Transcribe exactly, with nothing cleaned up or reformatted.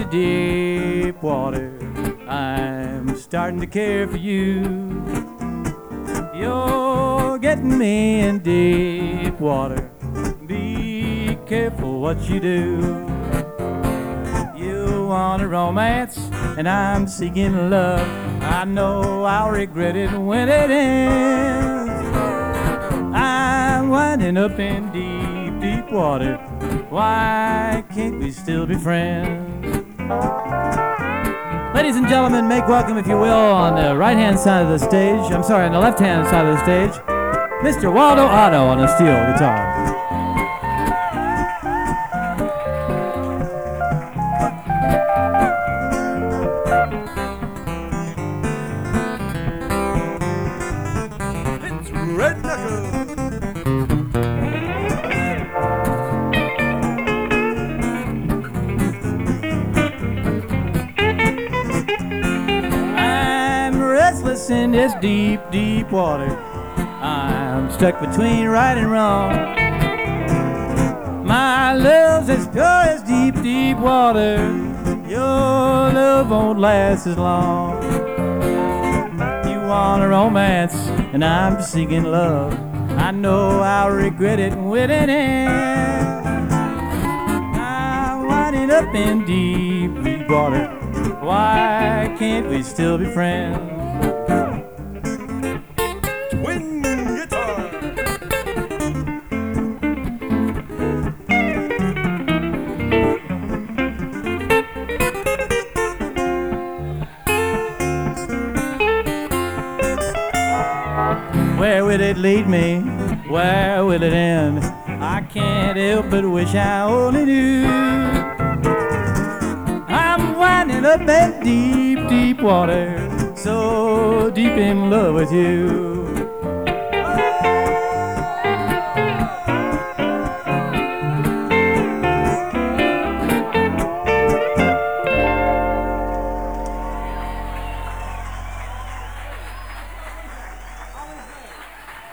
deep water. I'm starting to care for you. You're getting me in deep water. Be careful what you do. You want a romance, and I'm seeking love. I know I'll regret it when it ends. I'm winding up in deep, deep water. Why can't we still be friends? Ladies and gentlemen, make welcome, if you will, on the right-hand side of the stage, I'm sorry, on the left-hand side of the stage, Mister Waldo Otto on the steel guitar. It's Red Knuckles. In this deep, deep water, I'm stuck between right and wrong. My love's as pure as deep, deep water. Your love won't last as long. You want a romance, and I'm seeking love. I know I'll regret it when it ends. I'm winding up in deep, deep water. Why can't we still be friends? Where will it lead me? Where will it end? I can't help but wish I only knew. I'm winding up in deep, deep water, so deep in love with you.